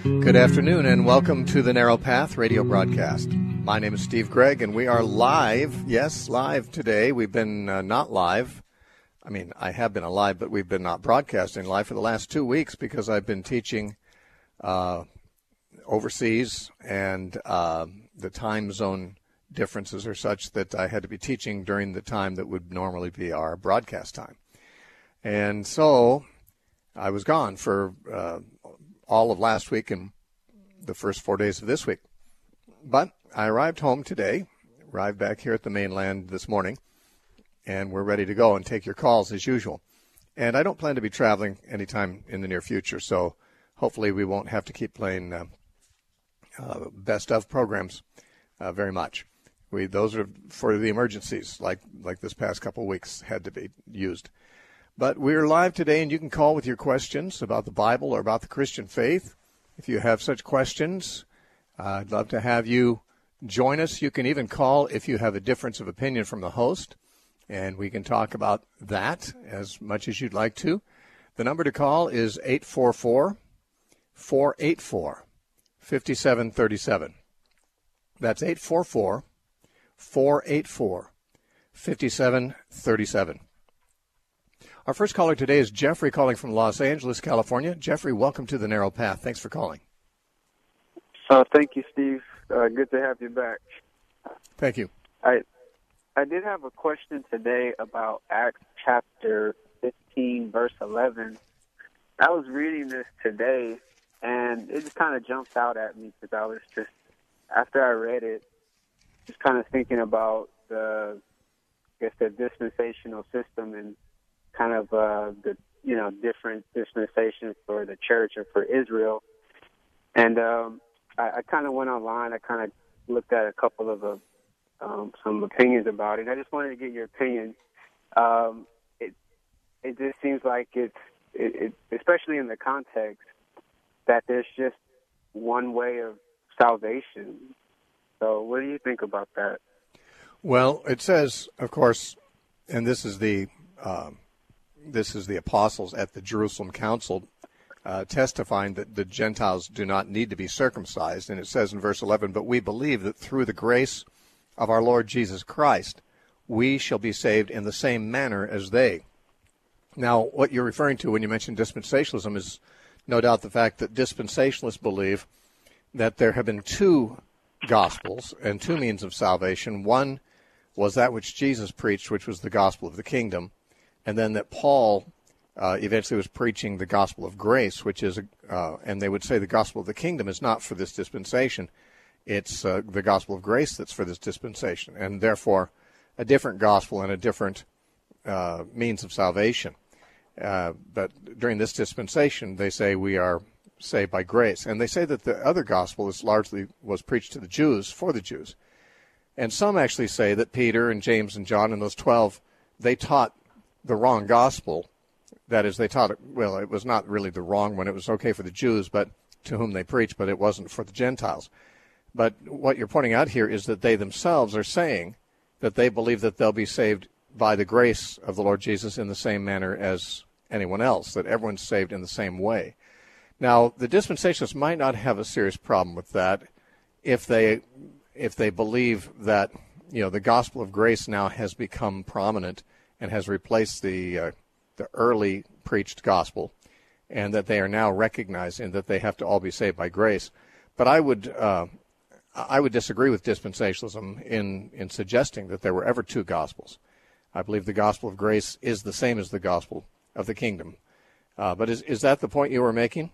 Good afternoon and welcome to the Narrow Path radio broadcast. My name is Steve Gregg and we are live. Yes, live today. We've been not live. I mean, I have been alive, but we've been not broadcasting live for the last 2 weeks because I've been teaching overseas and the time zone differences are such that I had to be teaching during the time that would normally be our broadcast time. And so I was gone for all of last week and the first 4 days of this week. But I arrived home today, arrived back here at the mainland this morning, and we're ready to go and take your calls as usual. And I don't plan to be traveling anytime in the near future, so hopefully we won't have to keep playing best of programs very much. Those are for the emergencies, like this past couple of weeks had to be used. But we're live today, and you can call with your questions about the Bible or about the Christian faith. If you have such questions, I'd love to have you join us. You can even call if you have a difference of opinion from the host, and we can talk about that as much as you'd like to. The number to call is 844-484-5737. That's 844-484-5737. Our first caller today is Jeffrey calling from Los Angeles, California. Jeffrey, welcome to the Narrow Path. Thanks for calling. Thank you, Steve. Good to have you back. Thank you. I did have a question today about Acts chapter 15, verse 11. I was reading this today, and it just kind of jumped out at me because I was just, after I read it, just kind of thinking about the dispensational system and kind of the different dispensations for the church and for Israel. And I kind of went online. I kind of looked at a couple of some opinions about it. I just wanted to get your opinion. It just seems like it's especially in the context that there's just one way of salvation. So what do you think about that? Well, it says, of course, and this is the apostles at the Jerusalem Council testifying that the Gentiles do not need to be circumcised. And it says in verse 11, "But we believe that through the grace of our Lord Jesus Christ, we shall be saved in the same manner as they." Now, what you're referring to when you mention dispensationalism is no doubt the fact that dispensationalists believe that there have been two gospels and two means of salvation. One was that which Jesus preached, which was the gospel of the kingdom, and then that Paul eventually was preaching the gospel of grace, which is, and they would say the gospel of the kingdom is not for this dispensation. It's the gospel of grace that's for this dispensation, and therefore a different gospel and a different means of salvation. But during this dispensation, they say we are saved by grace. And they say that the other gospel was preached to the Jews, for the Jews. And some actually say that Peter and James and John and those 12, they taught the wrong gospel. That is, they taught it, well, it was not really the wrong one. It was okay for the Jews, but to whom they preached, but it wasn't for the Gentiles. But what you're pointing out here is that they themselves are saying that they believe that they'll be saved by the grace of the Lord Jesus in the same manner as anyone else, that everyone's saved in the same way. Now, the dispensationalists might not have a serious problem with that if they believe that, the gospel of grace now has become prominent and has replaced the early preached gospel, and that they are now recognizing that they have to all be saved by grace. But I would disagree with dispensationalism in suggesting that there were ever two gospels. I believe the gospel of grace is the same as the gospel of the kingdom. But is that the point you were making?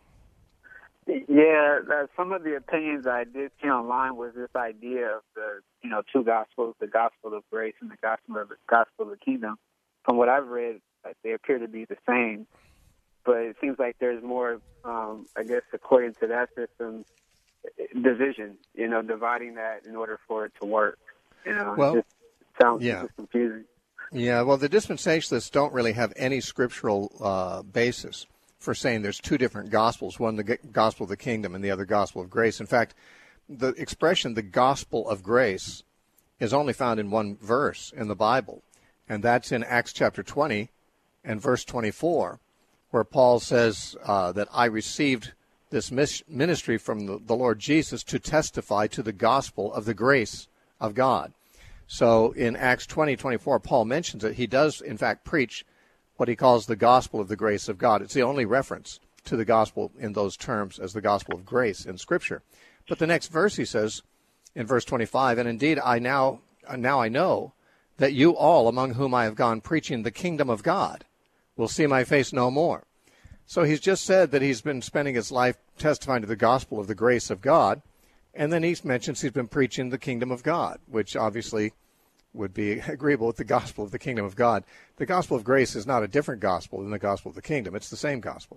Yeah, some of the opinions I did see online was this idea of the two gospels, the gospel of grace and the gospel of the kingdom. From what I've read, they appear to be the same, but it seems like there's more, I guess, according to that system, division. Dividing that in order for it to work. Well, it sounds just confusing. Yeah, well, the dispensationalists don't really have any scriptural basis for saying there's two different gospels, one the gospel of the kingdom and the other gospel of grace. In fact, the expression, the gospel of grace, is only found in one verse in the Bible, and that's in Acts chapter 20 and verse 24, where Paul says that I received this ministry from the Lord Jesus to testify to the gospel of the grace of God. So in Acts 20:24, Paul mentions that he does, in fact, preach what he calls the gospel of the grace of God. It's the only reference to the gospel in those terms as the gospel of grace in Scripture. But the next verse he says, in verse 25, and indeed now I know that you all among whom I have gone preaching the kingdom of God will see my face no more. So he's just said that he's been spending his life testifying to the gospel of the grace of God, and then he mentions he's been preaching the kingdom of God, which obviously would be agreeable with the gospel of the kingdom of God. The gospel of grace is not a different gospel than the gospel of the kingdom. It's the same gospel.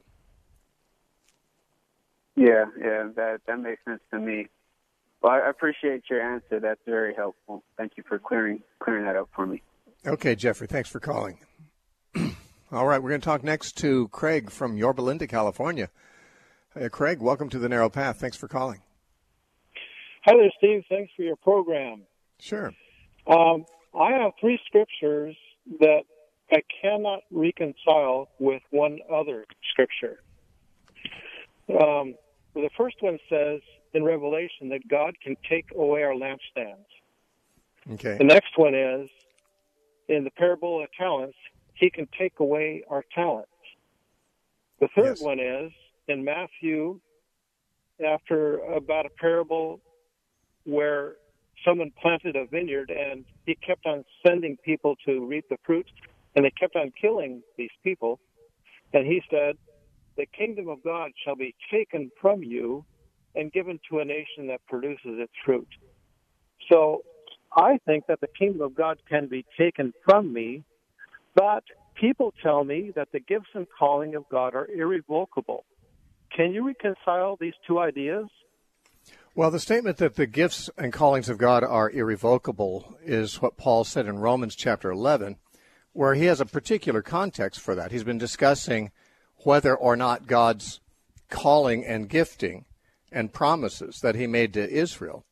Yeah, that makes sense to me. Well, I appreciate your answer. That's very helpful. Thank you for clearing that up for me. Okay, Jeffrey, thanks for calling. All right, we're going to talk next to Craig from Yorba Linda, California. Craig, welcome to The Narrow Path. Thanks for calling. Hi there, Steve. Thanks for your program. Sure. I have 3 scriptures that I cannot reconcile with one other scripture. The first one says in Revelation that God can take away our lampstands. Okay. The next one is in the parable of talents, he can take away our talents. The third one is in Matthew, after about a parable where someone planted a vineyard and he kept on sending people to reap the fruit, and they kept on killing these people. And he said, the kingdom of God shall be taken from you and given to a nation that produces its fruit. So I think that the kingdom of God can be taken from me, but people tell me that the gifts and calling of God are irrevocable. Can you reconcile these two ideas? Well, the statement that the gifts and callings of God are irrevocable is what Paul said in Romans chapter 11, where he has a particular context for that. He's been discussing whether or not God's calling and gifting and promises that he made to Israel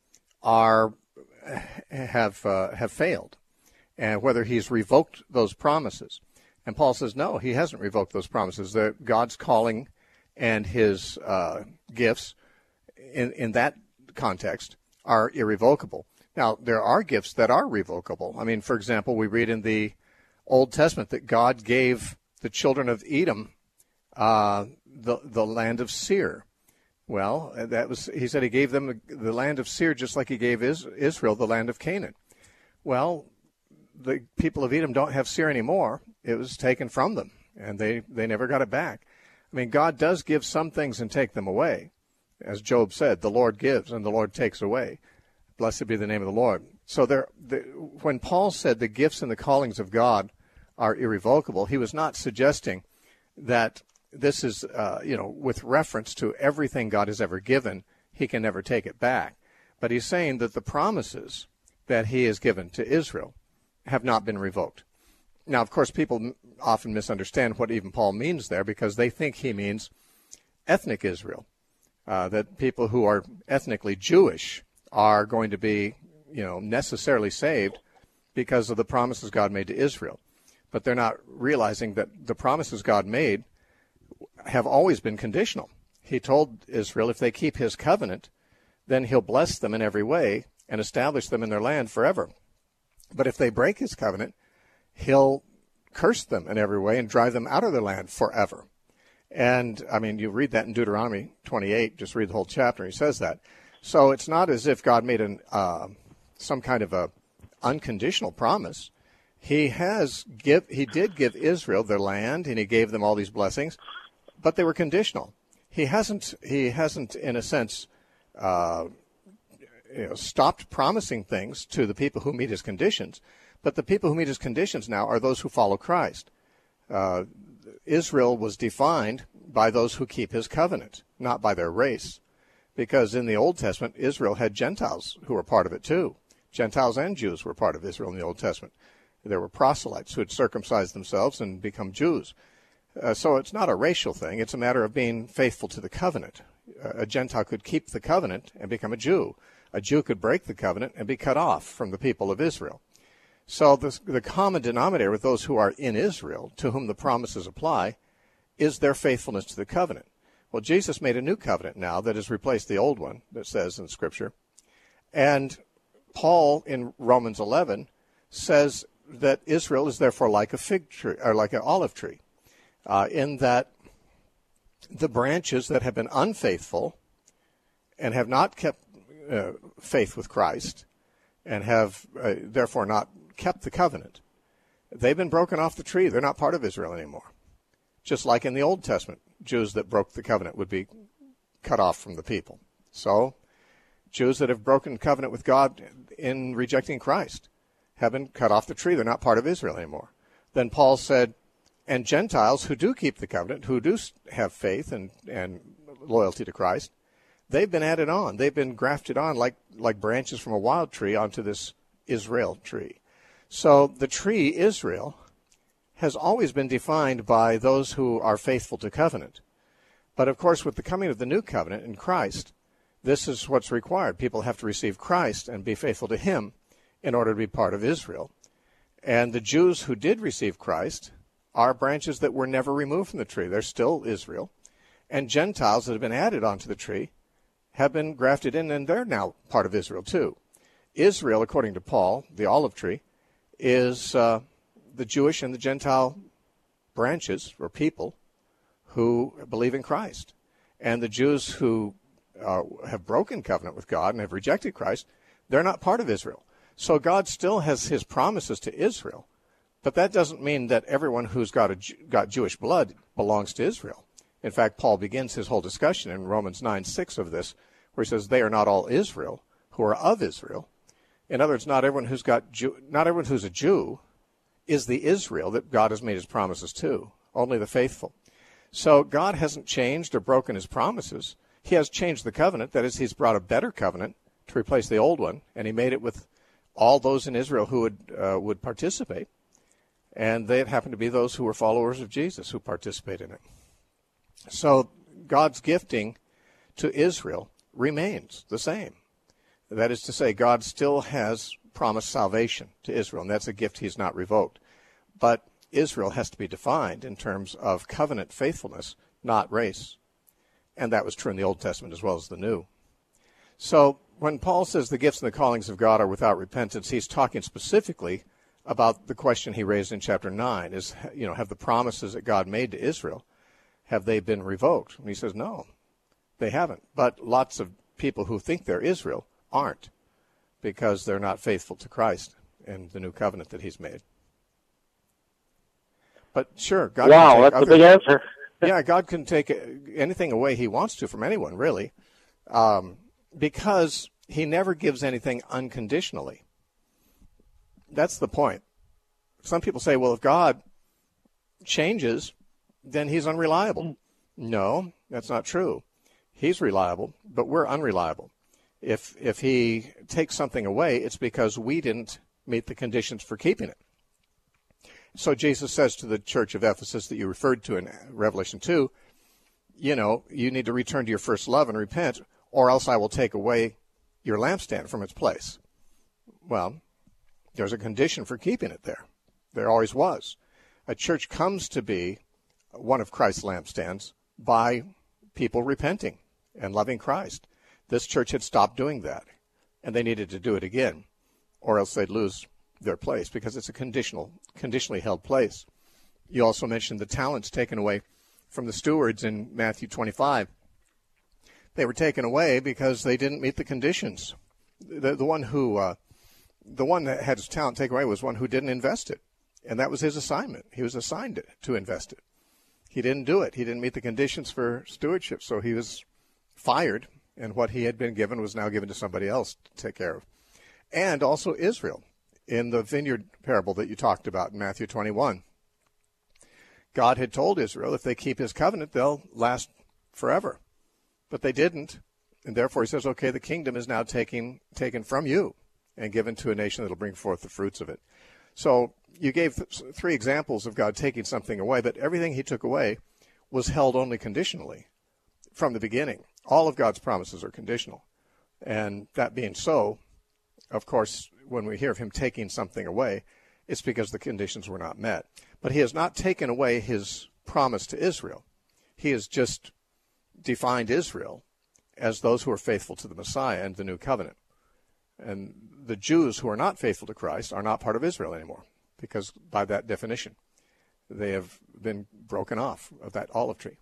have failed, and whether he's revoked those promises. And Paul says, no, he hasn't revoked those promises. God's calling and his gifts in that context are irrevocable. Now, there are gifts that are revocable. I mean, for example, we read in the Old Testament that God gave the children of Edom the land of Seir. Well, he said he gave them the land of Seir just like he gave Israel the land of Canaan. Well, the people of Edom don't have Seir anymore. It was taken from them, and they never got it back. I mean, God does give some things and take them away. As Job said, the Lord gives and the Lord takes away. Blessed be the name of the Lord. So when Paul said the gifts and the callings of God are irrevocable, he was not suggesting that this is, with reference to everything God has ever given, he can never take it back. But he's saying that the promises that he has given to Israel have not been revoked. Now, of course, people often misunderstand what even Paul means there because they think he means ethnic Israel, that people who are ethnically Jewish are going to be, necessarily saved because of the promises God made to Israel. But they're not realizing that the promises God made have always been conditional. He told Israel if they keep his covenant, then he'll bless them in every way and establish them in their land forever. But if they break his covenant, he'll curse them in every way and drive them out of their land forever. And, I mean, you read that in Deuteronomy 28, just read the whole chapter, he says that. So it's not as if God made some kind of a unconditional promise. He did give Israel their land, and he gave them all these blessings, but they were conditional. He hasn't in a sense, stopped promising things to the people who meet his conditions, but the people who meet his conditions now are those who follow Christ. Israel was defined by those who keep his covenant, not by their race, because in the Old Testament, Israel had Gentiles who were part of it too. Gentiles and Jews were part of Israel in the Old Testament. There were proselytes who had circumcised themselves and become Jews. So it's not a racial thing. It's a matter of being faithful to the covenant. A Gentile could keep the covenant and become a Jew. A Jew could break the covenant and be cut off from the people of Israel. So the common denominator with those who are in Israel, to whom the promises apply, is their faithfulness to the covenant. Well, Jesus made a new covenant now that has replaced the old one, that says in Scripture. And Paul in Romans 11 says that Israel is therefore like a fig tree, or like an olive tree, in that the branches that have been unfaithful and have not kept faith with Christ and have therefore not kept the covenant, they've been broken off the tree. They're not part of Israel anymore. Just like in the Old Testament, Jews that broke the covenant would be cut off from the people. So Jews that have broken covenant with God in rejecting Christ have been cut off the tree. They're not part of Israel anymore. Then Paul said, and Gentiles who do keep the covenant, who do have faith and loyalty to Christ, they've been added on. They've been grafted on like branches from a wild tree onto this Israel tree. So the tree, Israel, has always been defined by those who are faithful to covenant. But of course, with the coming of the new covenant in Christ, this is what's required. People have to receive Christ and be faithful to him in order to be part of Israel. And the Jews who did receive Christ are branches that were never removed from the tree. They're still Israel. And Gentiles that have been added onto the tree have been grafted in, and they're now part of Israel too. Israel, according to Paul, the olive tree, is the Jewish and the Gentile branches or people who believe in Christ. And the Jews who have broken covenant with God and have rejected Christ, they're not part of Israel. So God still has his promises to Israel, but that doesn't mean that everyone who's got Jewish blood belongs to Israel. In fact, Paul begins his whole discussion in Romans 9:6 of this, where he says, they are not all Israel who are of Israel. In other words, not everyone who's a Jew is the Israel that God has made his promises to, only the faithful. So God hasn't changed or broken his promises. He has changed the covenant. That is, he's brought a better covenant to replace the old one, and he made it with all those in Israel who would participate. And they happened to be those who were followers of Jesus who participated in it. So God's gifting to Israel remains the same. That is to say, God still has promised salvation to Israel, and that's a gift he's not revoked. But Israel has to be defined in terms of covenant faithfulness, not race. And that was true in the Old Testament as well as the New. So when Paul says the gifts and the callings of God are without repentance, he's talking specifically about the question he raised in chapter 9, is, have the promises that God made to Israel, have they been revoked? And he says, no, they haven't. But lots of people who think they're Israel aren't, because they're not faithful to Christ and the new covenant that he's made. But sure, God wow, that's a big answer. Yeah, God can take anything away he wants to from anyone, really, because he never gives anything unconditionally. That's the point. Some people say, well, if God changes, then he's unreliable. No, that's not true. He's reliable, but we're unreliable. If he takes something away, it's because we didn't meet the conditions for keeping it. So Jesus says to the church of Ephesus that you referred to in Revelation 2, you need to return to your first love and repent, or else I will take away your lampstand from its place. Well, there's a condition for keeping it there. There always was. A church comes to be one of Christ's lampstands by people repenting and loving Christ. This church had stopped doing that, and they needed to do it again, or else they'd lose their place, because it's a conditionally held place. You also mentioned the talents taken away from the stewards in Matthew 25. They were taken away because they didn't meet the conditions. The one that had his talent taken away was one who didn't invest it, and that was his assignment. He was assigned it to invest it. He didn't do it. He didn't meet the conditions for stewardship, so he was fired, and what he had been given was now given to somebody else to take care of. And also Israel. In the vineyard parable that you talked about in Matthew 21, God had told Israel if they keep his covenant, they'll last forever. But they didn't, and therefore he says, okay, the kingdom is now taken from you and given to a nation that will bring forth the fruits of it. So you gave three examples of God taking something away, but everything he took away was held only conditionally from the beginning. All of God's promises are conditional. And that being so, of course, when we hear of him taking something away, it's because the conditions were not met. But he has not taken away his promise to Israel. He has just defined Israel as those who are faithful to the Messiah and the new covenant. And the Jews who are not faithful to Christ are not part of Israel anymore, because by that definition, they have been broken off of that olive tree.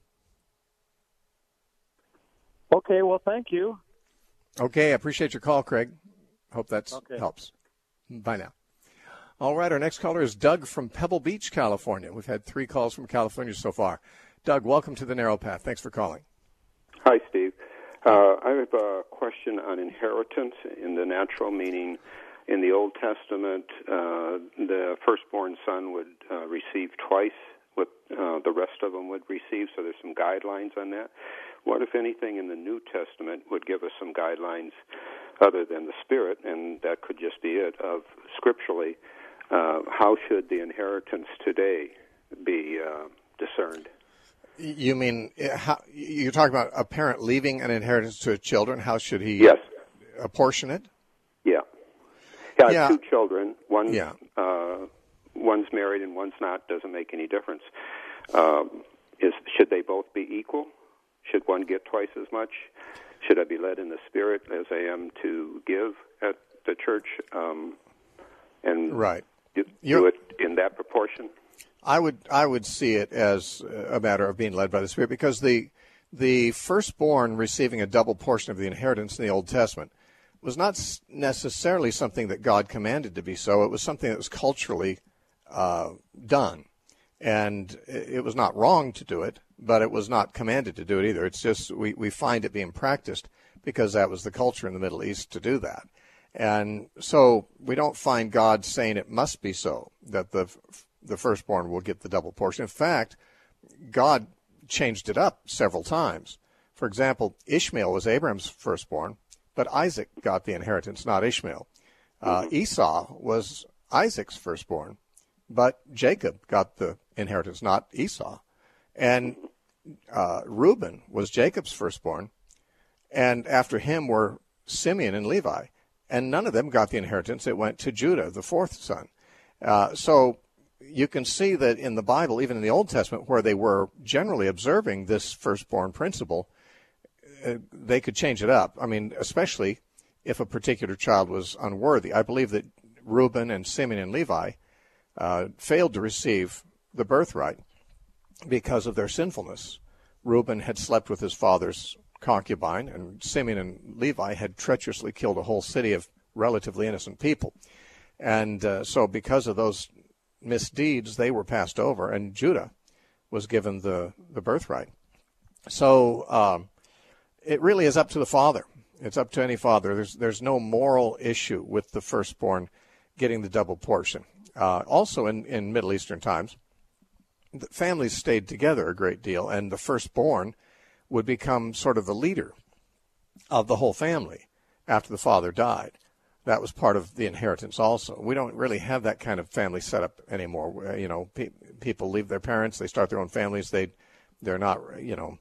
Okay, well, thank you. Okay, I appreciate your call, Craig. Hope that helps. Bye now. All right, our next caller is Doug from Pebble Beach, California. We've had 3 calls from California so far. Doug, welcome to the Narrow Path. Thanks for calling. Hi, Steve. I have a question on inheritance in the natural, meaning in the Old Testament, the firstborn son would receive twice what the rest of them would receive, so there's some guidelines on that. What, if anything, in the New Testament would give us some guidelines other than the Spirit, and that could just be it, of scripturally, how should the inheritance today be discerned? You mean, you're talking about a parent leaving an inheritance to his children? How should he apportion it? Yeah. I have 2 children. One's married and one's not. Doesn't make any difference. Should they both be equal? Should one get twice as much? Should I be led in the Spirit as I am to give at the church? And do it in that proportion? I would see it as a matter of being led by the Spirit, because the firstborn receiving a double portion of the inheritance in the Old Testament was not necessarily something that God commanded to be so. It was something that was culturally done, and it was not wrong to do it, but it was not commanded to do it either. It's just we find it being practiced because that was the culture in the Middle East to do that. And so we don't find God saying it must be so, that the firstborn will get the double portion. In fact, God changed it up several times. For example, Ishmael was Abraham's firstborn, but Isaac got the inheritance, not Ishmael. Esau was Isaac's firstborn, but Jacob got the inheritance, not Esau. And Reuben was Jacob's firstborn, and after him were Simeon and Levi. And none of them got the inheritance. It went to Judah, the 4th son. So you can see that in the Bible, even in the Old Testament, where they were generally observing this firstborn principle, they could change it up. I mean, especially if a particular child was unworthy. I believe that Reuben and Simeon and Levi failed to receive the birthright because of their sinfulness. Reuben had slept with his father's concubine, and Simeon and Levi had treacherously killed a whole city of relatively innocent people. And so because of those misdeeds, they were passed over, and Judah was given the birthright. So it really is up to the father. It's up to any father. There's no moral issue with the firstborn getting the double portion. Also in Middle Eastern times, the families stayed together a great deal, and the firstborn would become sort of the leader of the whole family after the father died. That was part of the inheritance also. We don't really have that kind of family setup anymore. You know, people leave their parents, they start their own families. They're not, you know,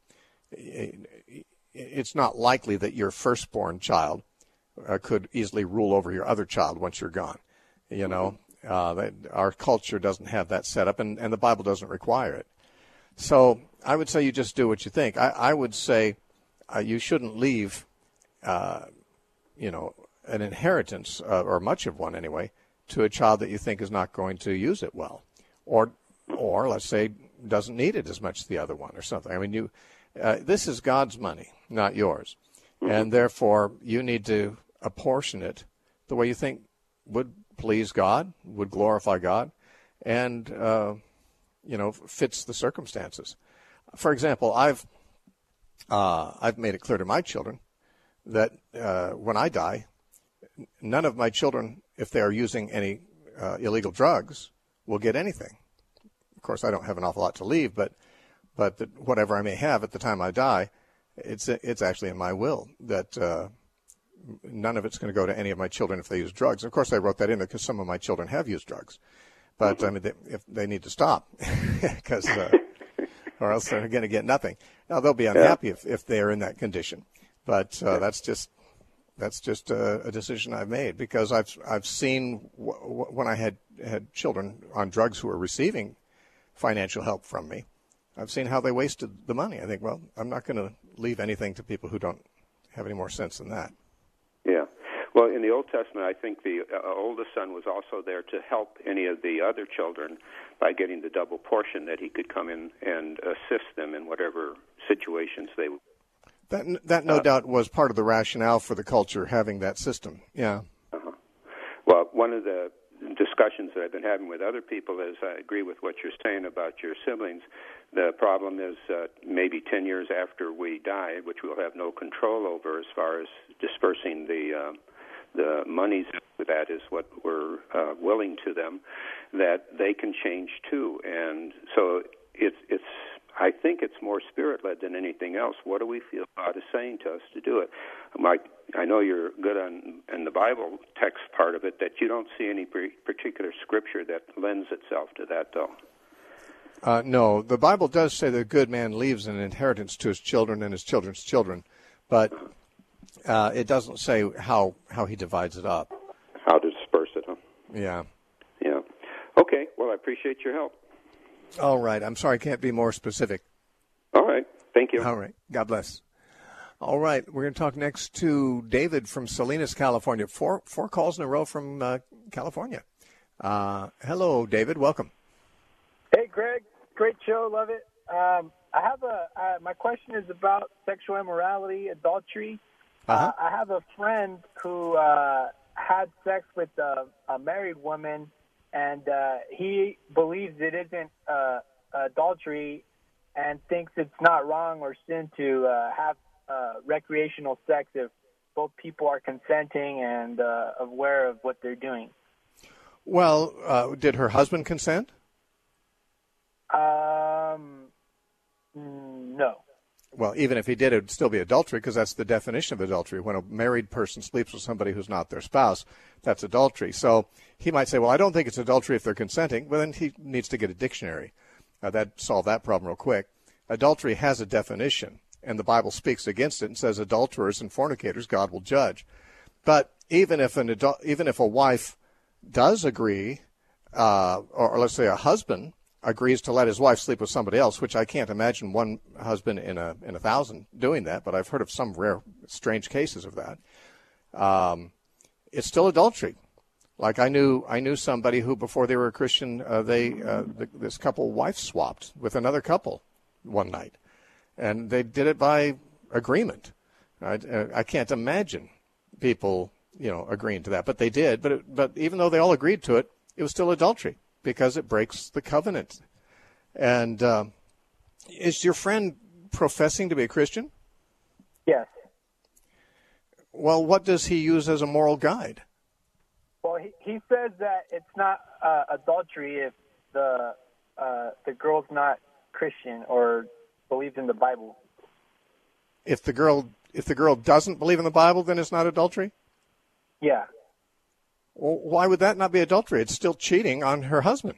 it's not likely that your firstborn child could easily rule over your other child once you're gone. You know, our culture doesn't have that setup, and the Bible doesn't require it. So I would say you just do what you think. I would say you shouldn't leave, you know, an inheritance, or much of one anyway, to a child that you think is not going to use it well, or let's say doesn't need it as much as the other one or something. I mean, this is God's money, not yours, and therefore you need to apportion it the way you think would please God, would glorify God, and you know, fits the circumstances. For example, I've made it clear to my children that when I die, none of my children, if they are using any illegal drugs, will get anything. Of course, I don't have an awful lot to leave, but whatever I may have at the time I die, it's actually in my will that none of it's going to go to any of my children if they use drugs. Of course, I wrote that in there because some of my children have used drugs. But I mean, if they need to stop, because or else they're going to get nothing. Now they'll be unhappy if they are in that condition. But that's just a decision I've made, because I've seen when I had children on drugs who were receiving financial help from me, I've seen how they wasted the money. I think, well, I'm not going to leave anything to people who don't have any more sense than that. Yeah. Well, in the Old Testament, I think the oldest son was also there to help any of the other children by getting the double portion, that he could come in and assist them in whatever situations they would. That no doubt was part of the rationale for the culture having that system. Yeah. Uh-huh. Well, one of the discussions that I've been having with other people is I agree with what you're saying about your siblings. The problem is maybe 10 years after we die, which we'll have no control over as far as dispersing the monies, that is what we're willing to them, that they can change too. And so it's I think it's more spirit-led than anything else. What do we feel God is saying to us to do it? Mike, I know you're good on the Bible text part of it, that you don't see any particular scripture that lends itself to that, though. No, the Bible does say that a good man leaves an inheritance to his children and his children's children, but it doesn't say how he divides it up. How to disperse it, huh? Yeah. Yeah. Okay, well, I appreciate your help. All right. I'm sorry I can't be more specific. All right. Thank you. All right. God bless. All right. We're going to talk next to David from Salinas, California. Four calls in a row from California. Hello, David. Welcome. Hey, Greg. Great show. Love it. I have my question is about sexual immorality, adultery. Uh-huh. I have a friend who had sex with a married woman, and he believes it isn't adultery and thinks it's not wrong or sin to have recreational sex if both people are consenting and aware of what they're doing. Well, did her husband consent? No. Well, even if he did, it would still be adultery, because that's the definition of adultery. When a married person sleeps with somebody who's not their spouse, that's adultery. So he might say, well, I don't think it's adultery if they're consenting. Well, then he needs to get a dictionary. That'd solve that problem real quick. Adultery has a definition, and the Bible speaks against it and says adulterers and fornicators God will judge. But even if a wife does agree, or let's say a husband agrees to let his wife sleep with somebody else, which I can't imagine one husband in a 1,000 doing that, but I've heard of some rare, strange cases of that. It's still adultery. Like I knew somebody who, before they were a Christian, this couple wife swapped with another couple one night, and they did it by agreement. I can't imagine people, agreeing to that, but they did. But even though they all agreed to it, it was still adultery, because it breaks the covenant. And is your friend professing to be a Christian? Yes. Well, what does he use as a moral guide? Well, he says that it's not adultery if the girl's not Christian or believes in the Bible. If the girl doesn't believe in the Bible, then it's not adultery? Yeah. Well, why would that not be adultery? It's still cheating on her husband.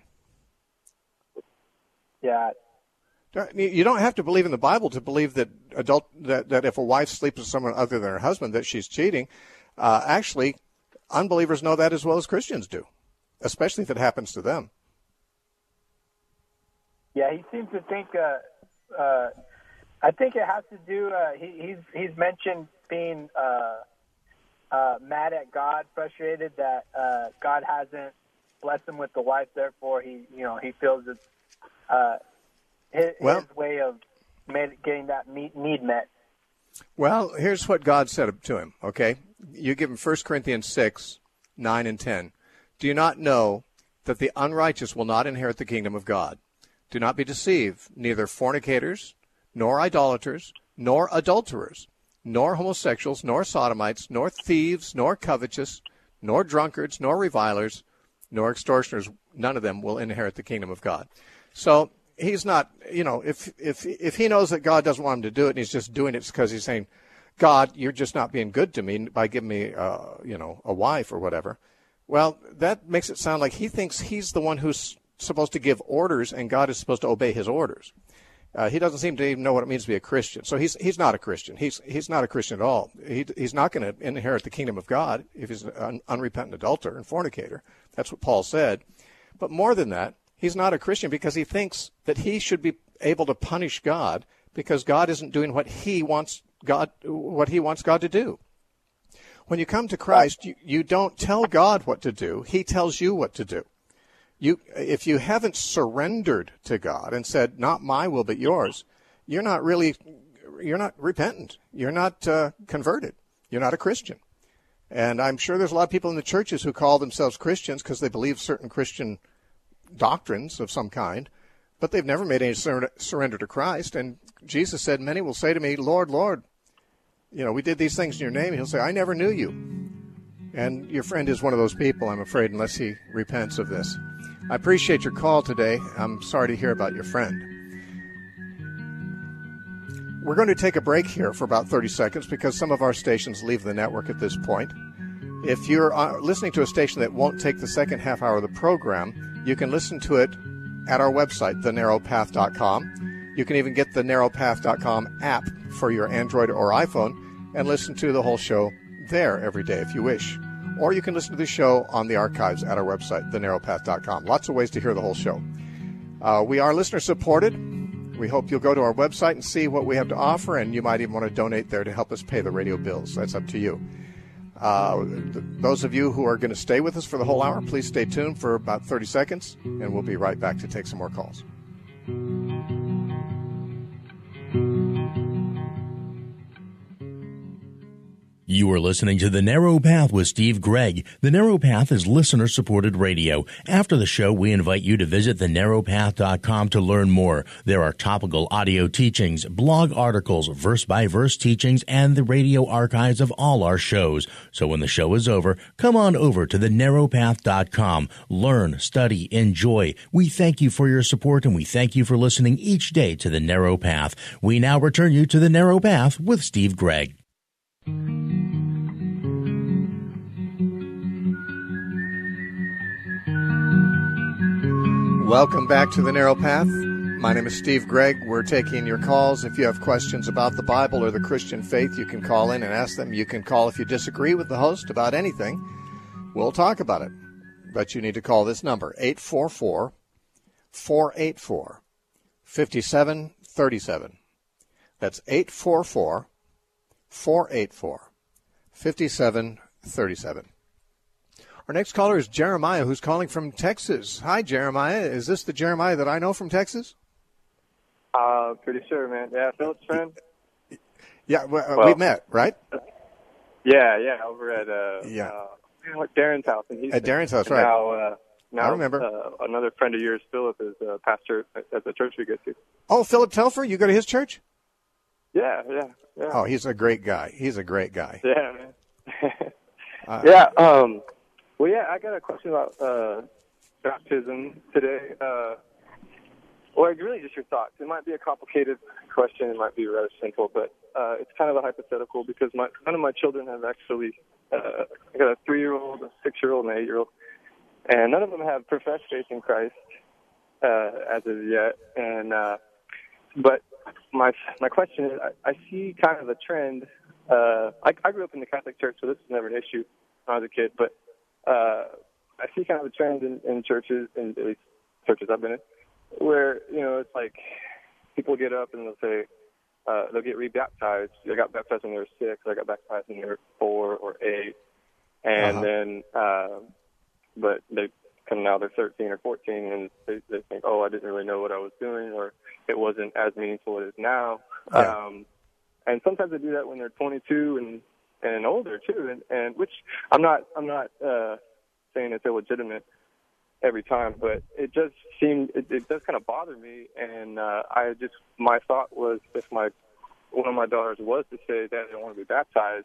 Yeah. You don't have to believe in the Bible to believe that if a wife sleeps with someone other than her husband, that she's cheating. Actually, unbelievers know that as well as Christians do, especially if it happens to them. Yeah, he seems to think. I think it has to do. He's mentioned being mad at God, frustrated that God hasn't blessed him with the wife. Therefore, he feels it's his way of getting that need met. Well, here's what God said to him, okay? You give him 1 Corinthians 6, 9 and 10. Do you not know that the unrighteous will not inherit the kingdom of God? Do not be deceived, neither fornicators, nor idolaters, nor adulterers, nor homosexuals, nor sodomites, nor thieves, nor covetous, nor drunkards, nor revilers, nor extortioners. None of them will inherit the kingdom of God. So he's not, if he knows that God doesn't want him to do it, and he's just doing it because he's saying, God, you're just not being good to me by giving me, a wife or whatever. Well, that makes it sound like he thinks he's the one who's supposed to give orders, and God is supposed to obey his orders. He doesn't seem to even know what it means to be a Christian. So he's not a Christian. He's not a Christian at all. He's not going to inherit the kingdom of God if he's an unrepentant adulterer and fornicator. That's what Paul said. But more than that, he's not a Christian because he thinks that he should be able to punish God because God isn't doing what He wants God to do. When you come to Christ, you don't tell God what to do. He tells you what to do. If you haven't surrendered to God and said, not my will but yours, you're not repentant. You're not converted. You're not a Christian. And I'm sure there's a lot of people in the churches who call themselves Christians because they believe certain Christian doctrines of some kind, but they've never made any surrender to Christ. And Jesus said, many will say to me, Lord, Lord, we did these things in your name. He'll say, I never knew you. And your friend is one of those people, I'm afraid, unless he repents of this. I appreciate your call today. I'm sorry to hear about your friend. We're going to take a break here for about 30 seconds because some of our stations leave the network at this point. If you're listening to a station that won't take the second half hour of the program, you can listen to it at our website, thenarrowpath.com. You can even get the narrowpath.com app for your Android or iPhone and listen to the whole show there every day if you wish. Or you can listen to the show on the archives at our website, thenarrowpath.com. Lots of ways to hear the whole show. We are listener-supported. We hope you'll go to our website and see what we have to offer, and you might even want to donate there to help us pay the radio bills. That's up to you. Those of you who are going to stay with us for the whole hour, please stay tuned for about 30 seconds, and we'll be right back to take some more calls. You are listening to The Narrow Path with Steve Gregg. The Narrow Path is listener-supported radio. After the show, we invite you to visit thenarrowpath.com to learn more. There are topical audio teachings, blog articles, verse-by-verse teachings, and the radio archives of all our shows. So when the show is over, come on over to thenarrowpath.com. Learn, study, enjoy. We thank you for your support, and we thank you for listening each day to The Narrow Path. We now return you to The Narrow Path with Steve Gregg. Welcome back to The Narrow Path. My name is Steve Gregg. We're taking your calls. If you have questions about the Bible or the Christian faith, you can call in and ask them. You can call if you disagree with the host about anything. We'll talk about it. But you need to call this number, 844-484-5737. That's 844-484-5737. Our next caller is Jeremiah, who's calling from Texas. Hi, Jeremiah. Is this the Jeremiah that I know from Texas? Pretty sure, man. Yeah, Philip's friend. Yeah, we met, right? Yeah, over at Darren's house. And at Darren's house, right. Now I remember. Another friend of yours, Philip, is a pastor at the church we go to. Oh, Philip Telfer? You go to his church? Yeah. Oh, he's a great guy. Yeah, man. Well, yeah, I got a question about baptism today. Well, really just your thoughts. It might be a complicated question. It might be rather simple, but it's kind of a hypothetical because none of my children have actually I got a 3-year-old, a 6-year-old, and an 8-year-old, and none of them have professed faith in Christ as of yet. And but my question is, I see kind of a trend. I grew up in the Catholic Church, so this was never an issue when I was a kid, but I see kind of a trend in churches, in at least churches I've been in, where, it's like people get up and they'll say, they'll get rebaptized. They got baptized when they were 6, I got baptized when they were 4 or 8, and then, but they come now they're 13 or 14, and they think, I didn't really know what I was doing, or it wasn't as meaningful as it is now. Yeah. And sometimes they do that when they're 22 and older too, and which I'm not saying it's illegitimate every time, but it just seemed it does kind of bother me, and my thought was if one of my daughters was to say that I don't want to be baptized,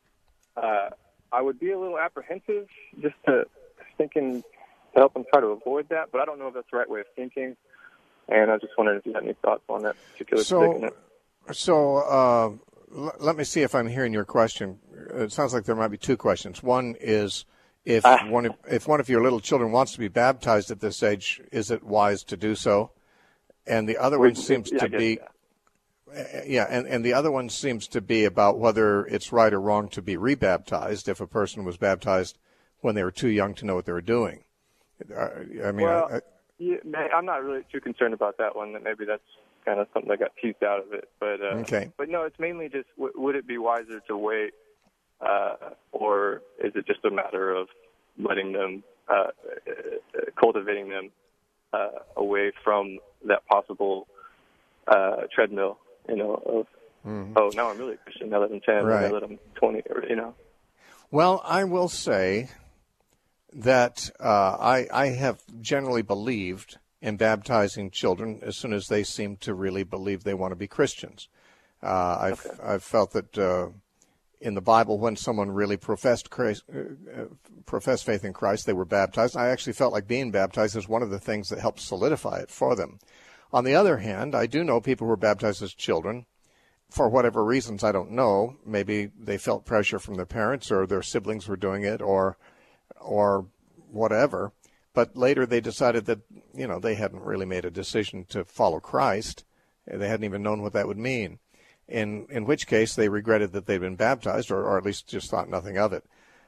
I would be a little apprehensive, just thinking to help them try to avoid that, but I don't know if that's the right way of thinking, and I just wondered if you had any thoughts on that particular predicament. So let me see if I'm hearing your question. It sounds like there might be 2 questions. One is if one of your little children wants to be baptized at this age, is it wise to do so? And the other one seems to be, and the other one seems to be about whether it's right or wrong to be rebaptized if a person was baptized when they were too young to know what they were doing. I'm not really too concerned about that one. That maybe that's kind of something that got teased out of it. But okay. But no, it's mainly just would it be wiser to wait, or is it just a matter of letting them, cultivating them away from that possible treadmill, of, oh, now I'm really a Christian, now that I'm 10, right. now that I'm 20, Well, I will say that I have generally believed in baptizing children as soon as they seem to really believe they want to be Christians. I've felt that in the Bible, when someone really professed faith in Christ, they were baptized. I actually felt like being baptized is one of the things that helped solidify it for them. On the other hand, I do know people who were baptized as children. For whatever reasons, I don't know. Maybe they felt pressure from their parents or their siblings were doing it or whatever. But later they decided that, they hadn't really made a decision to follow Christ. They hadn't even known what that would mean. In which case they regretted that they'd been baptized or at least just thought nothing of it.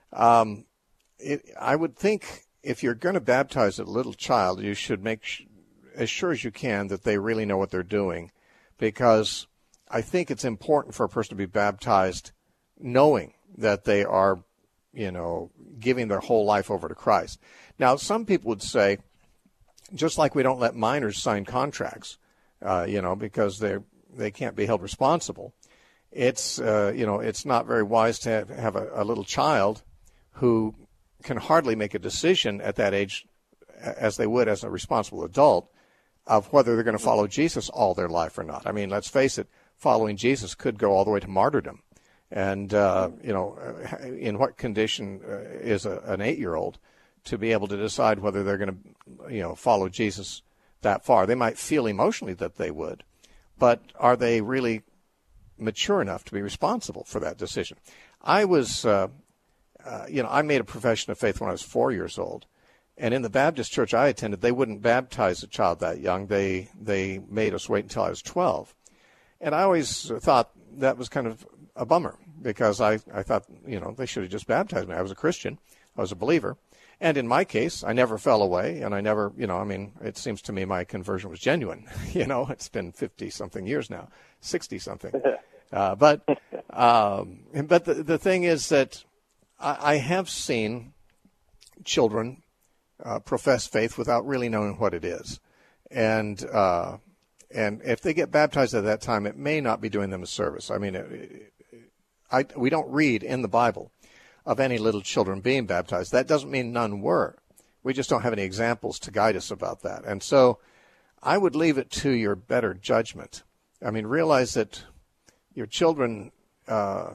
I would think if you're going to baptize a little child, you should make as sure as you can that they really know what they're doing, because I think it's important for a person to be baptized knowing that they are, giving their whole life over to Christ. Now, some people would say, just like we don't let minors sign contracts, because they can't be held responsible. It's, it's not very wise to have a little child who can hardly make a decision at that age as they would as a responsible adult of whether they're going to follow Jesus all their life or not. I mean, let's face it, following Jesus could go all the way to martyrdom. And, in what condition is an 8-year-old to be able to decide whether they're going to, follow Jesus that far? They might feel emotionally that they would, but are they really mature enough to be responsible for that decision? I was, I made a profession of faith when I was 4 years old. And in the Baptist church I attended, they wouldn't baptize a child that young. They made us wait until I was 12. And I always thought that was kind of a bummer, because I thought, they should have just baptized me. I was a Christian. I was a believer. And in my case, I never fell away, and I never, it seems to me my conversion was genuine. It's been 50-something years now, 60-something. But the thing is that I have seen children profess faith without really knowing what it is. And if they get baptized at that time, it may not be doing them a service. I mean, we don't read in the Bible of any little children being baptized. That doesn't mean none were. We just don't have any examples to guide us about that. And so I would leave it to your better judgment. I mean, realize that your children, how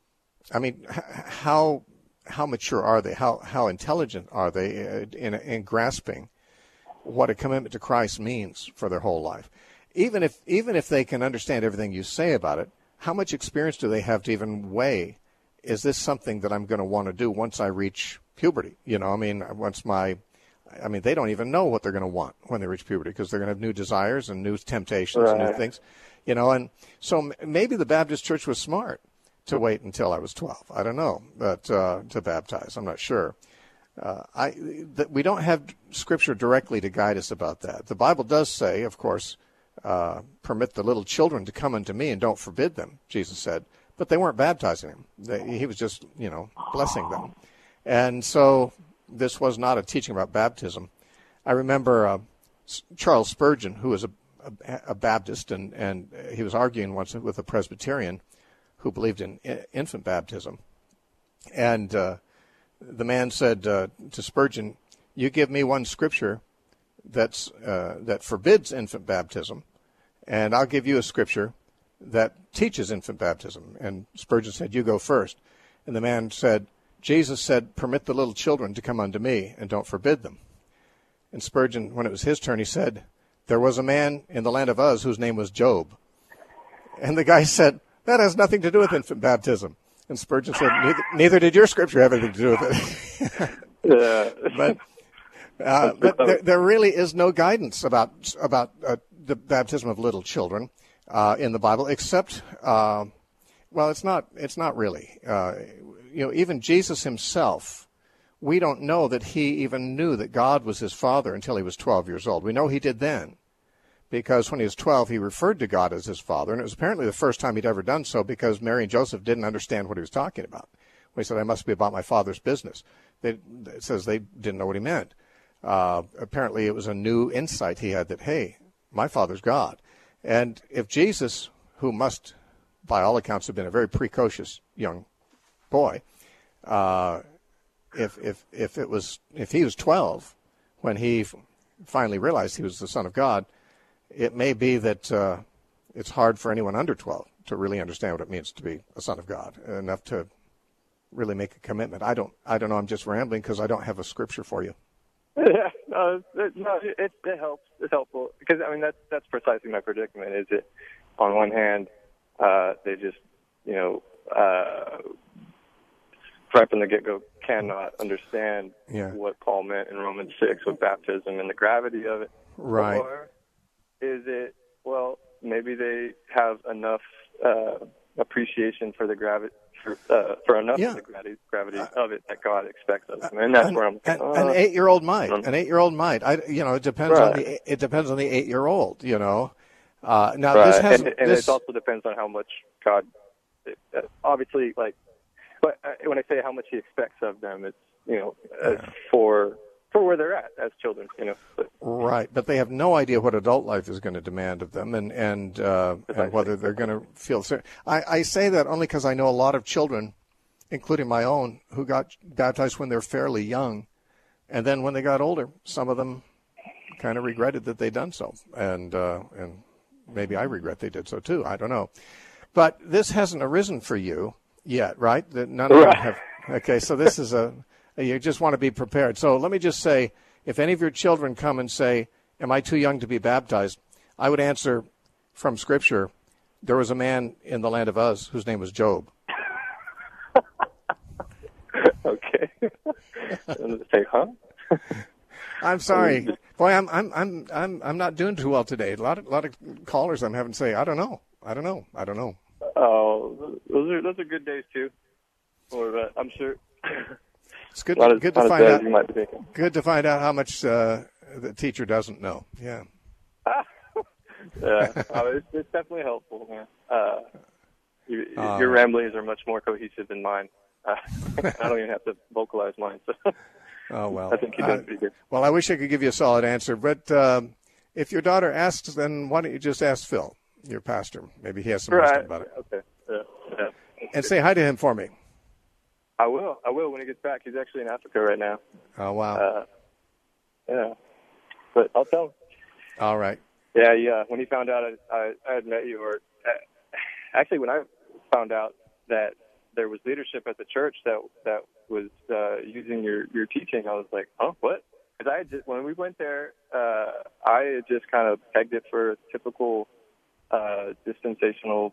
mature are they? How intelligent are they in grasping what a commitment to Christ means for their whole life? Even if they can understand everything you say about it, how much experience do they have to even weigh, is this something that I'm going to want to do once I reach puberty? They don't even know what they're going to want when they reach puberty, because they're going to have new desires and new temptations and new things, and so maybe the Baptist church was smart to wait until I was 12. I don't know, but to baptize, I'm not sure. We don't have Scripture directly to guide us about that. The Bible does say, of course, permit the little children to come unto me and don't forbid them, Jesus said. But they weren't baptizing him. He was just, blessing them. And so this was not a teaching about baptism. I remember Charles Spurgeon, who was a Baptist, and he was arguing once with a Presbyterian who believed in infant baptism. And the man said to Spurgeon, "You give me one scripture that forbids infant baptism, and I'll give you a scripture that teaches infant baptism." And Spurgeon said, "You go first." And the man said, "Jesus said, permit the little children to come unto me, and don't forbid them." And Spurgeon, when it was his turn, he said, "There was a man in the land of Uz whose name was Job." And the guy said, "That has nothing to do with infant baptism." And Spurgeon said, neither did your scripture have anything to do with it. But there really is no guidance about the baptism of little children in the Bible, except, it's not really. Even Jesus himself, we don't know that he even knew that God was his Father until he was 12 years old. We know he did then, because when he was 12, he referred to God as his father, and it was apparently the first time he'd ever done so because Mary and Joseph didn't understand what he was talking about. When he said, I must be about my father's business, it says they didn't know what he meant. Apparently it was a new insight he had that, hey, my father's God. And if Jesus, who must, by all accounts, have been a very precocious young boy, if he was 12 when he finally realized he was the Son of God, it may be that it's hard for anyone under 12 to really understand what it means to be a son of God, enough to really make a commitment. I don't know. I'm just rambling because I don't have a scripture for you. Yeah, it helps. It's helpful because I mean that's precisely my predicament. Is it on one hand they just right from the get-go cannot understand what Paul meant in Romans 6 with baptism and the gravity of it. Right. Or is it, well, maybe they have enough appreciation for the gravity, for enough of the gravity of it that God expects of them. And that's where I'm an 8-year-old might. An 8-year-old might. It depends on the 8-year-old, Now this has it also depends on how much God obviously but when I say how much he expects of them, it's for where they're at as children, Right, but they have no idea what adult life is going to demand of them, and whether they're going to feel certain. I say that only because I know a lot of children, including my own, who got baptized when they're fairly young, and then when they got older, some of them kind of regretted that they'd done so, and maybe I regret they did so too. I don't know, but this hasn't arisen for you yet, right? None of them have. Okay, so this is you just want to be prepared. So let me just say, if any of your children come and say, am I too young to be baptized? I would answer from Scripture, there was a man in the land of Uz whose name was Job. Okay. Say, huh? I'm sorry. Boy, I'm not doing too well today. A lot of callers I'm having say, I don't know. Oh, those are good days too. Or I'm sure. It's good to find out. Good to find out how much the teacher doesn't know. Yeah. Yeah, it's definitely helpful, man. Your ramblings are much more cohesive than mine. I don't even have to vocalize mine. So. Oh well. I think he does pretty good. Well, I wish I could give you a solid answer, but if your daughter asks, then why don't you just ask Phil, your pastor? Maybe he has some wisdom about it. Okay. Yeah. And say hi to him for me. I will when he gets back. He's actually in Africa right now. Oh, wow. Yeah. But I'll tell him. All right. Yeah. When he found out I had met you, or actually when I found out that there was leadership at the church that was using your teaching, I was like, oh, what? Because when we went there, I had just kind of pegged it for a typical dispensational,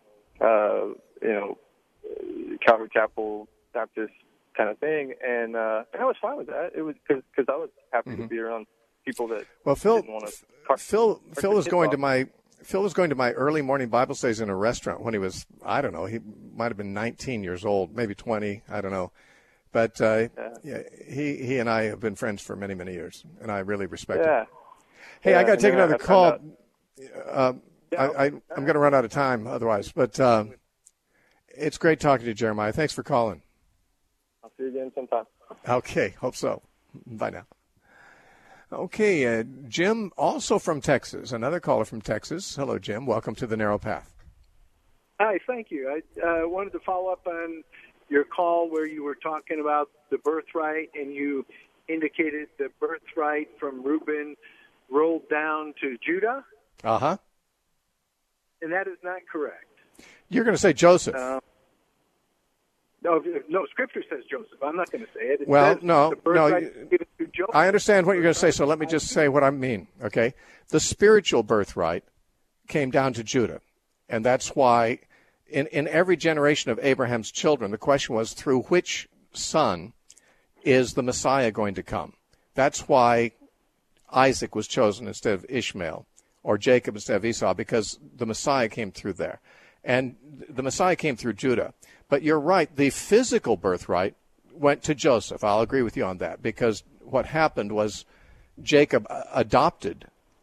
Calvary Chapel Baptist kind of thing, and I was fine with that. It was because I was happy to be around people that didn't want to. Phil was going to my early morning Bible studies in a restaurant when he was, I don't know, he might have been 19 years old, maybe 20, I don't know, but he and I have been friends for many, many years, and I really respect him. Hey, I got to take another call. I'm going to run out of time otherwise, but it's great talking to you, Jeremiah. Thanks for calling. I'll see you again sometime. Okay, hope so. Bye now. Okay, Jim, also from Texas, another caller from Texas. Hello, Jim. Welcome to the Narrow Path. Hi, thank you. I wanted to follow up on your call where you were talking about the birthright, and you indicated the birthright from Reuben rolled down to Judah. Uh-huh. And that is not correct. You're going to say Joseph. No, Scripture says Joseph. I'm not going to say it. No. I understand what you're going to say, so let me just say what I mean, okay? The spiritual birthright came down to Judah, and that's why in every generation of Abraham's children, the question was, through which son is the Messiah going to come? That's why Isaac was chosen instead of Ishmael, or Jacob instead of Esau, because the Messiah came through there. And the Messiah came through Judah. But you're right, the physical birthright went to Joseph. I'll agree with you on that, because what happened was Jacob adopted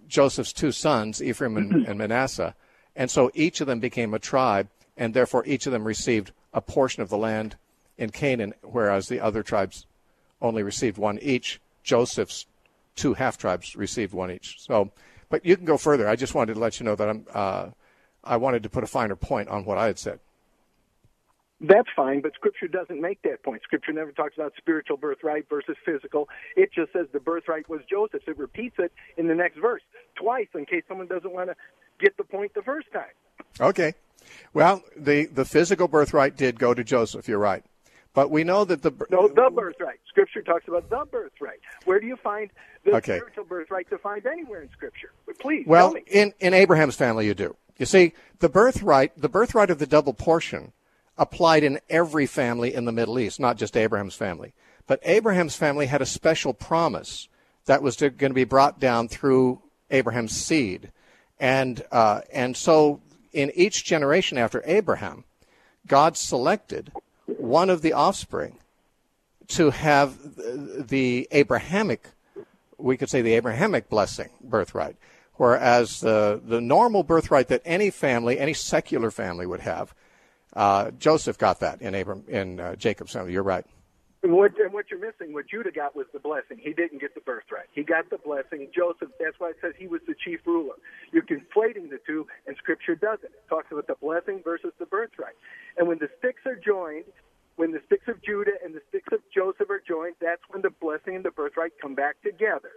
Joseph's two sons, Ephraim and Manasseh, and so each of them became a tribe, and therefore each of them received a portion of the land in Canaan, whereas the other tribes only received one each. Joseph's two half-tribes received one each. So, but you can go further. I just wanted to let you know that I wanted to put a finer point on what I had said. That's fine, but Scripture doesn't make that point. Scripture never talks about spiritual birthright versus physical. It just says the birthright was Joseph's. It repeats it in the next verse twice in case someone doesn't want to get the point the first time. Okay. Well, the physical birthright did go to Joseph. You're right. But we know that the birthright. Scripture talks about the birthright. Where do you find the Okay. spiritual birthright defined anywhere in Scripture? Please, Well, tell me. in Abraham's family you do. You see, the birthright of the double portion applied in every family in the Middle East, not just Abraham's family. But Abraham's family had a special promise that was going to be brought down through Abraham's seed. And so in each generation after Abraham, God selected one of the offspring to have the Abrahamic, we could say the Abrahamic blessing birthright, whereas the normal birthright that any family, any secular family would have, Joseph got that in Jacob's family. You're right. And what you're missing, what Judah got was the blessing. He didn't get the birthright. He got the blessing. And Joseph, that's why it says he was the chief ruler. You're conflating the two, and Scripture doesn't. It talks about the blessing versus the birthright. And when the sticks are joined, when the sticks of Judah and the sticks of Joseph are joined, that's when the blessing and the birthright come back together.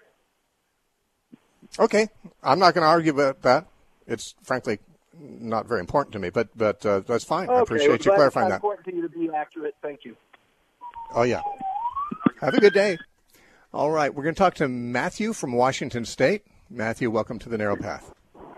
Okay. I'm not going to argue about that. It's frankly not very important to me, but that's fine. Okay, I appreciate you clarifying it's that. important to you to be accurate. Thank you. Oh, yeah. Have a good day. All right. We're going to talk to Matthew from Washington State. Matthew, welcome to the Narrow Path.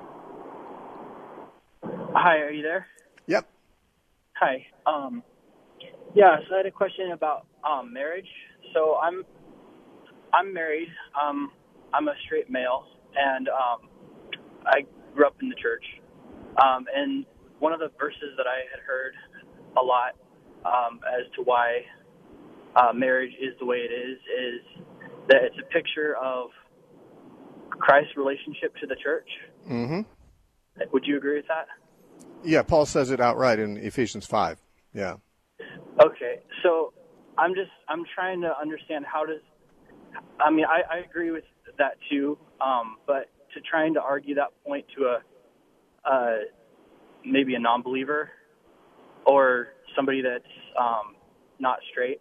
Hi, are you there? Yep. Hi. Yeah, so I had a question about marriage. So I'm married. I'm a straight male, and I grew up in the church. And one of the verses that I had heard a lot as to why marriage is the way it is that it's a picture of Christ's relationship to the church. Mm-hmm. Would you agree with that? Yeah, Paul says it outright in Ephesians 5. Yeah. Okay, so I'm trying to understand I agree with that too, but to trying to argue that point to maybe a non-believer or somebody that's not straight,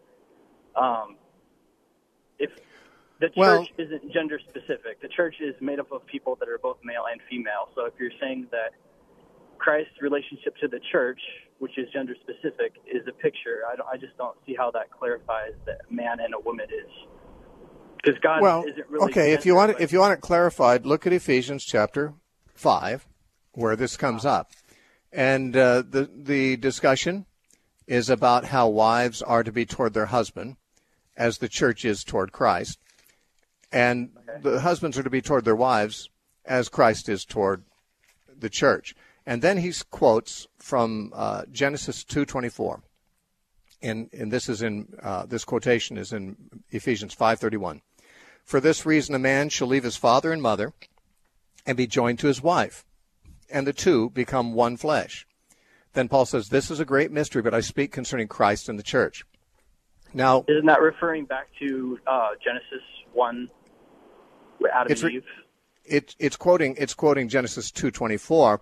if the church isn't gender specific, the church is made up of people that are both male and female. So if you're saying that Christ's relationship to the church, which is gender specific, is a picture, I just don't see how that clarifies that man and a woman is. Because God isn't really okay. If you want it clarified, look at Ephesians chapter 5, where this comes up, and the discussion is about how wives are to be toward their husband, as the church is toward Christ, and the husbands are to be toward their wives, as Christ is toward the church. And then he quotes from Genesis 2:24, and this quotation is in Ephesians 5:31. For this reason, a man shall leave his father and mother, and be joined to his wife, and the two become one flesh. Then Paul says, "This is a great mystery, but I speak concerning Christ and the church." Now, isn't that referring back to Genesis 1, with Adam and Eve? It's quoting Genesis 2:24.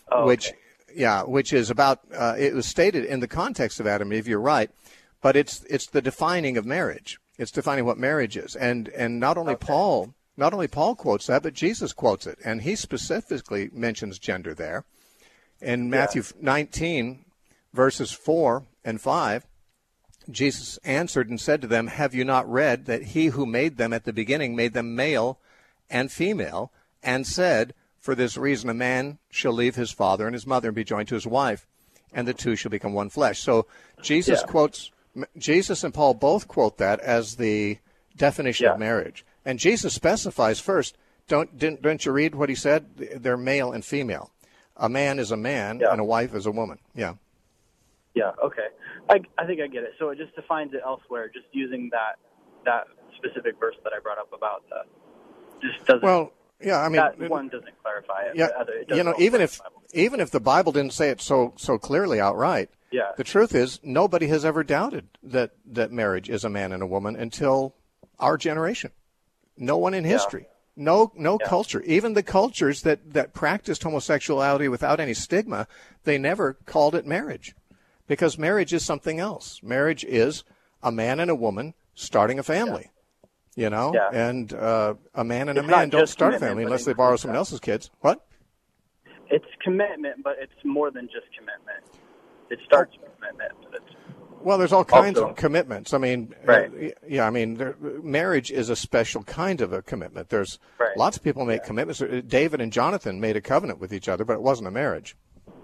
Which is about, it was stated in the context of Adam and Eve, you're right, but it's the defining of marriage. It's defining what marriage is. And not only Paul quotes that, but Jesus quotes it. And he specifically mentions gender there. In Matthew 19, verses 4 and 5, Jesus answered and said to them, "Have you not read that he who made them at the beginning made them male and female, and said, for this reason, a man shall leave his father and his mother and be joined to his wife, and the two shall become one flesh." So Jesus and Paul both quote that as the definition of marriage. And Jesus specifies first, don't you read what he said? They're male and female. A man is a man and a wife is a woman. Yeah. Yeah, okay. I think I get it. So it just defines it elsewhere, just using that specific verse that I brought up about just doesn't... Well, Yeah, I mean, that one doesn't clarify it. Yeah, it does even if the Bible didn't say it so clearly outright, yeah. The truth is nobody has ever doubted that marriage is a man and a woman until our generation. No one in history. No culture. Even the cultures that practiced homosexuality without any stigma, they never called it marriage, because marriage is something else. Marriage is a man and a woman starting a family. You know, and a man and a man don't start a family unless they borrow someone else's kids. What? It's commitment, but it's more than just commitment. It starts with commitment. But well, there's all kinds of commitments. I mean, right. Marriage is a special kind of a commitment. There's lots of people make commitments. David and Jonathan made a covenant with each other, but it wasn't a marriage.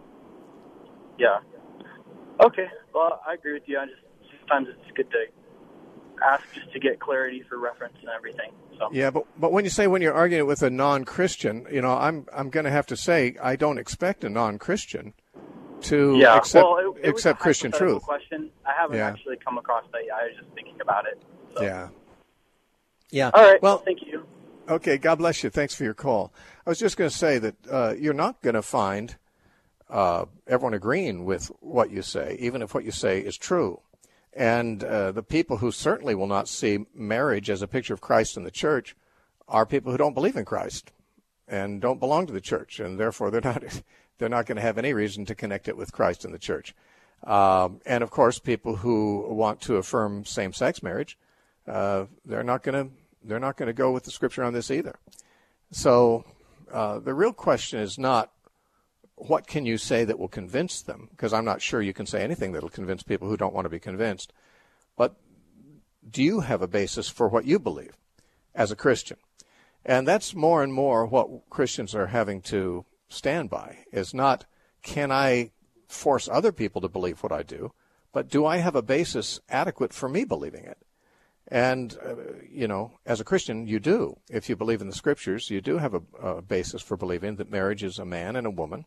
Yeah. Okay. Well, I agree with you. Sometimes it's good to ask just to get clarity for reference and everything. So. Yeah, but when you're arguing with a non-Christian, you know, I'm going to have to say I don't expect a non-Christian to accept Christian truth. Question. I haven't actually come across that yet. I was just thinking about it. So. Yeah. All right. Well, thank you. Okay. God bless you. Thanks for your call. I was just going to say that you're not going to find everyone agreeing with what you say, even if what you say is true. And the people who certainly will not see marriage as a picture of Christ and the church are people who don't believe in Christ and don't belong to the church, and therefore they're not going to have any reason to connect it with Christ and the church. And of course, people who want to affirm same-sex marriage, they're not going to go with the Scripture on this either. So the real question is not what can you say that will convince them, because I'm not sure you can say anything that will convince people who don't want to be convinced. But do you have a basis for what you believe as a Christian? And that's more and more what Christians are having to stand by, is not can I force other people to believe what I do, but do I have a basis adequate for me believing it? And, as a Christian, you do. If you believe in the Scriptures, you do have a basis for believing that marriage is a man and a woman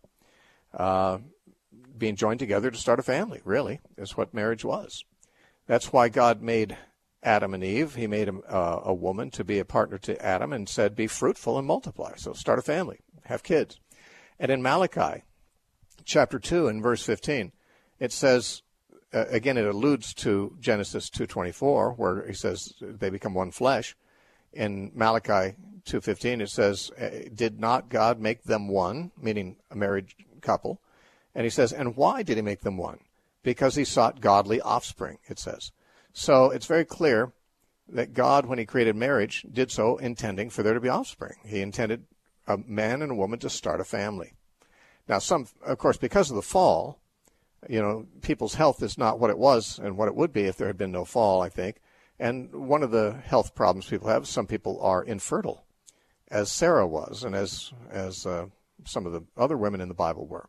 being joined together to start a family, really, is what marriage was. That's why God made Adam and Eve. He made a woman to be a partner to Adam and said, be fruitful and multiply. So start a family, have kids. And in Malachi, chapter 2 and verse 15, it says, again, it alludes to Genesis 2:24, where he says they become one flesh. In Malachi 2:15, it says, did not God make them one, meaning a married couple? And he says, and why did he make them one? Because he sought godly offspring, it says. So it's very clear that God, when he created marriage, did so intending for there to be offspring. He intended a man and a woman to start a family. Now, of course, because of the fall, people's health is not what it was and what it would be if there had been no fall, I think. And one of the health problems people have, some people are infertile, as Sarah was, and as some of the other women in the Bible were.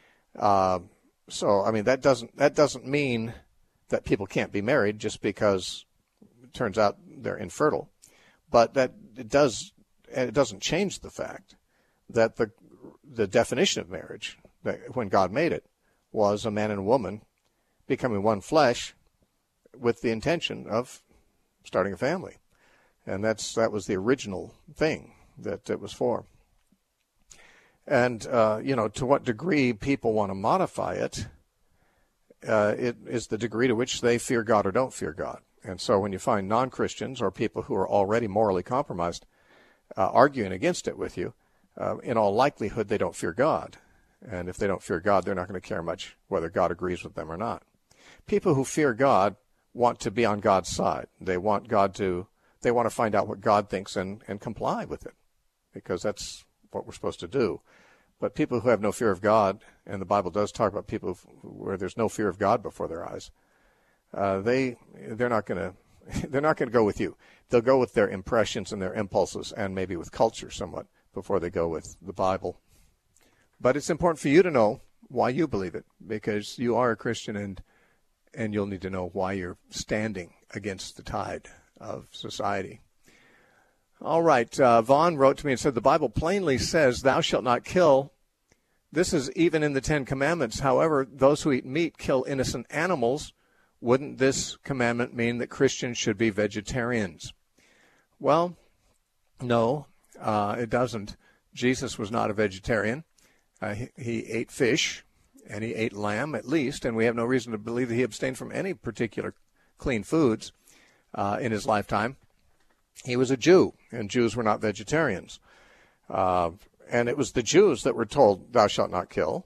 So, I mean, that doesn't mean that people can't be married just because it turns out they're infertile, but that it doesn't change the fact that the definition of marriage, that when God made it, was a man and a woman becoming one flesh with the intention of starting a family. And that was the original thing that it was for. And, to what degree people want to modify it, it is the degree to which they fear God or don't fear God. And so when you find non-Christians or people who are already morally compromised arguing against it with you, in all likelihood they don't fear God. And if they don't fear God, they're not going to care much whether God agrees with them or not. People who fear God want to be on God's side. They want to find out what God thinks and comply with it, because that's what we're supposed to do. But people who have no fear of God, and the Bible does talk about people where there's no fear of God before their eyes, they're not going to go with you. They'll go with their impressions and their impulses, and maybe with culture somewhat, before they go with the Bible. But it's important for you to know why you believe it, because you are a Christian, and you'll need to know why you're standing against the tide of society. All right, Vaughn wrote to me and said, the Bible plainly says, thou shalt not kill. This is even in the Ten Commandments. However, those who eat meat kill innocent animals. Wouldn't this commandment mean that Christians should be vegetarians? Well, no. It doesn't. Jesus was not a vegetarian. He ate fish, and he ate lamb at least, and we have no reason to believe that he abstained from any particular clean foods in his lifetime. He was a Jew, and Jews were not vegetarians. And it was the Jews that were told, "Thou shalt not kill."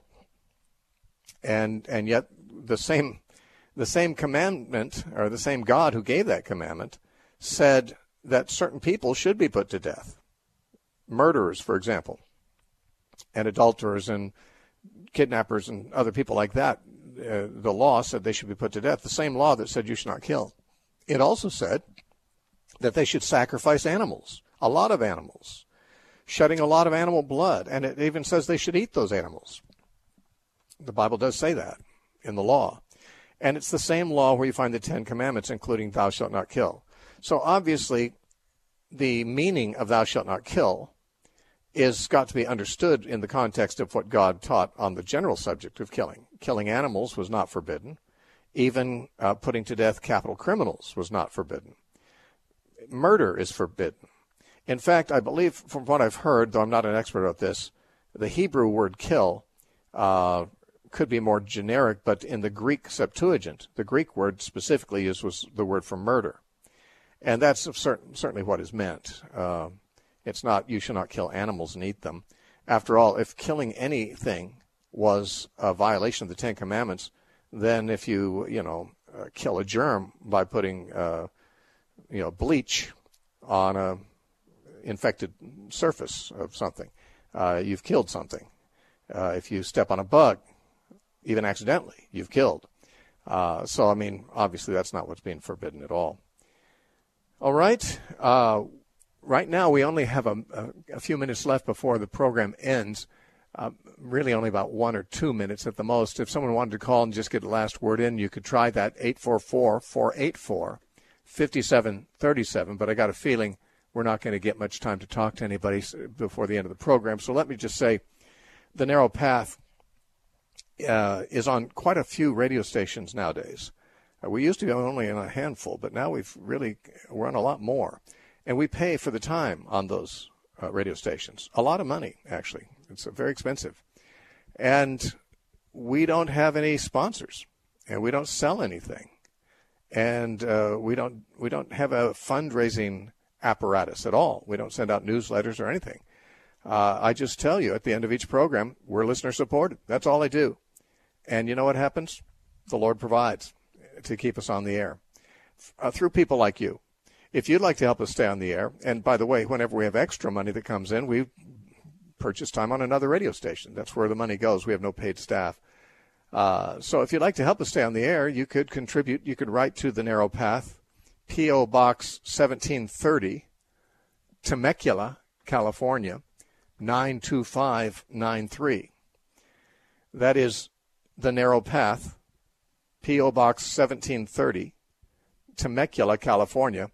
And yet the same commandment, or the same God who gave that commandment, said that certain people should be put to death. Murderers, for example, and adulterers and kidnappers and other people like that. The law said they should be put to death. The same law that said you should not kill. It also said that they should sacrifice animals, a lot of animals, shedding a lot of animal blood. And it even says they should eat those animals. The Bible does say that in the law. And it's the same law where you find the Ten Commandments, including thou shalt not kill. So obviously, the meaning of thou shalt not kill is got to be understood in the context of what God taught on the general subject of killing. Killing animals was not forbidden. Even putting to death capital criminals was not forbidden. Murder is forbidden. In fact, I believe, from what I've heard, though I'm not an expert at this, the Hebrew word kill could be more generic, but in the Greek Septuagint, the Greek word specifically used was the word for murder. And that's certainly what is meant. It's not, you shall not kill animals and eat them. After all, if killing anything was a violation of the Ten Commandments, then if you kill a germ by putting, bleach on a infected surface of something, you've killed something. If you step on a bug, even accidentally, you've killed. So, I mean, obviously that's not what's being forbidden at all. All right. Right now we only have a few minutes left before the program ends. Really only about 1 or 2 minutes at the most. If someone wanted to call and just get the last word in, you could try that, 844-484-5737. But I got a feeling we're not going to get much time to talk to anybody before the end of the program. So let me just say, The Narrow Path is on quite a few radio stations nowadays. We used to be only in a handful, but now we're on a lot more. And we pay for the time on those radio stations. A lot of money, actually. It's very expensive. And we don't have any sponsors, and we don't sell anything. And we don't have a fundraising apparatus at all. We don't send out newsletters or anything. I just tell you at the end of each program, we're listener supported. That's all I do. And you know what happens? The Lord provides to keep us on the air through people like you. If you'd like to help us stay on the air, and by the way, whenever we have extra money that comes in, we purchase time on another radio station. That's where the money goes. We have no paid staff. So if you'd like to help us stay on the air, you could contribute. You could write to The Narrow Path, P.O. Box 1730, Temecula, California, 92593. That is The Narrow Path, P.O. Box 1730, Temecula, California,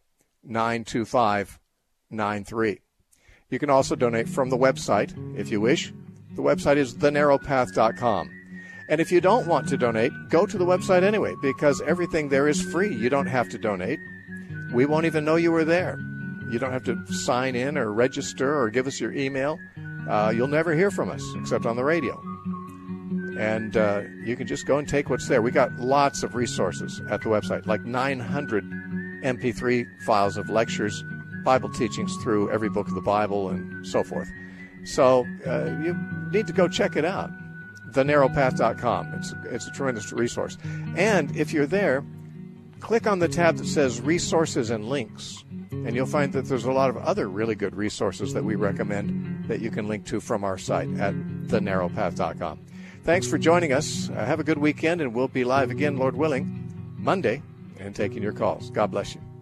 92593. You can also donate from the website if you wish. The website is thenarrowpath.com. And if you don't want to donate, go to the website anyway, because everything there is free. You don't have to donate. We won't even know you were there. You don't have to sign in or register or give us your email. You'll never hear from us except on the radio. And you can just go and take what's there. We got lots of resources at the website, like 900 MP3 files of lectures, Bible teachings through every book of the Bible, and so forth. So you need to go check it out, thenarrowpath.com. It's a tremendous resource. And if you're there, click on the tab that says Resources and Links, and you'll find that there's a lot of other really good resources that we recommend that you can link to from our site at thenarrowpath.com. Thanks for joining us. Have a good weekend, and we'll be live again, Lord willing, Monday, and taking your calls. God bless you.